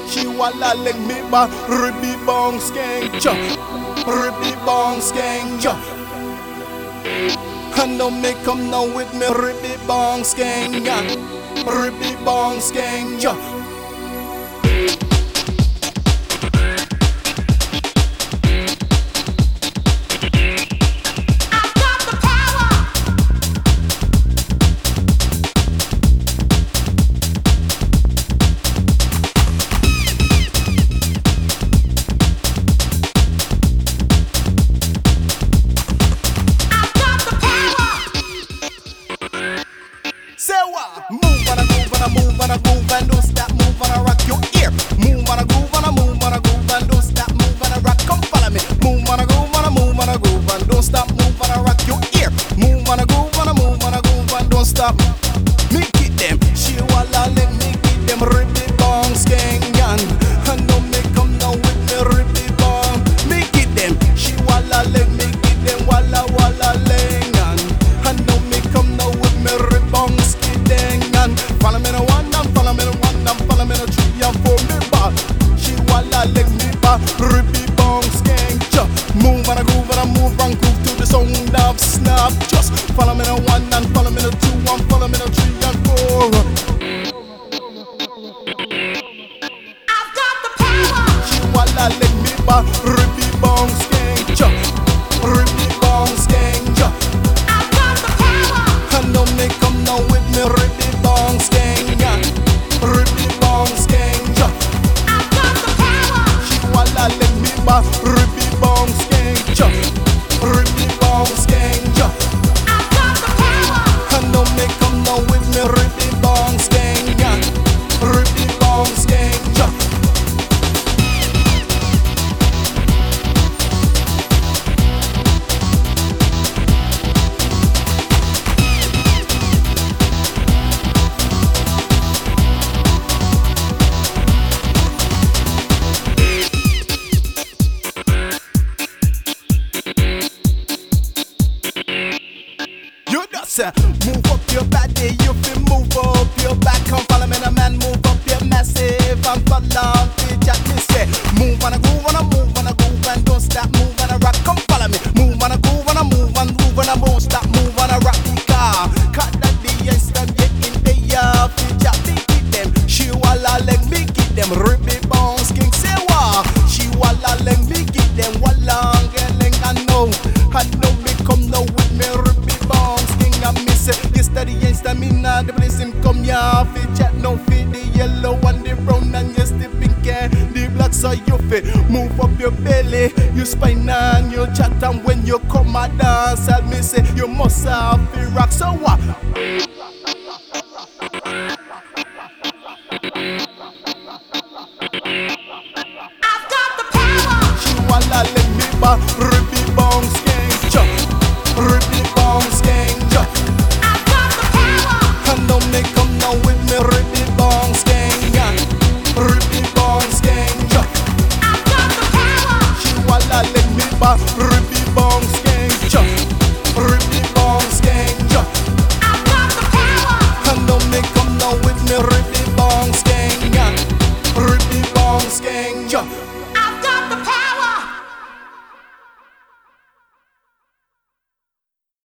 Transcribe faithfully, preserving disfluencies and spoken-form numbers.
She walla leg me ba ribby bong skank cha, ribby bong skank cha. And don't make come now with me ribby bong skank ya, ribby bong skank cha. Move on a groove and a move on a groove and don't stop, move on a rock your ear. Move on a groove and a move on a groove and don't stop, move on a rock, come follow me. Move on a groove and a move on a groove and don't stop, move on a rock your ear. Move on a groove and a move on a groove and don't stop. Me get them, she walla let me get them ribby bong skangan. And don't make come now with me ribby bong. Me get them, she walla let me get them walla walla lengan. And don't make come now with me ribby bong skangan. Follow me no one and follow me no one and follow me no three and four me ba. She walla leg me ba ribby bong skank cha. Move and a groove and a move and groove to the sound of snap. Just follow me no one and follow me no two and follow me no three and four. I've got the power. She walla leg me ba ribby bong skank cha, ribby bong skank cha. I've got the power. And don't make come now with me ribby bong skank ya, ribby bong skank ya. I've got the power. She walla let me ba ribby bong skank ya, ribby bong skank ya. I've got the power. And don't make come now with me ribby bong skank ya, ribby bong skank ya. Move up your body, you feel move up your back. Come follow me, the man, move up your massive and follow me, Jack me say. Move on a groove, on a move, on a groove and don't stop, move on a rock. Come follow me, move on a groove, on a move and move on a move, stop, move on a rock the car. Cut that the instant, get in the yard, Jack me get them. She walla let me get them, ribby bones, king say wa. She walla let me get them, walla ngeling I know, I know me come now with me ribby bones. I miss it. Yesterday ain't stamina. The place him come ya. Fit chat no fit the yellow and the brown and yes the pink and the black. So you fit move up your belly, you spine and you chat and when you come a dance, I me say you must have the rock. So what?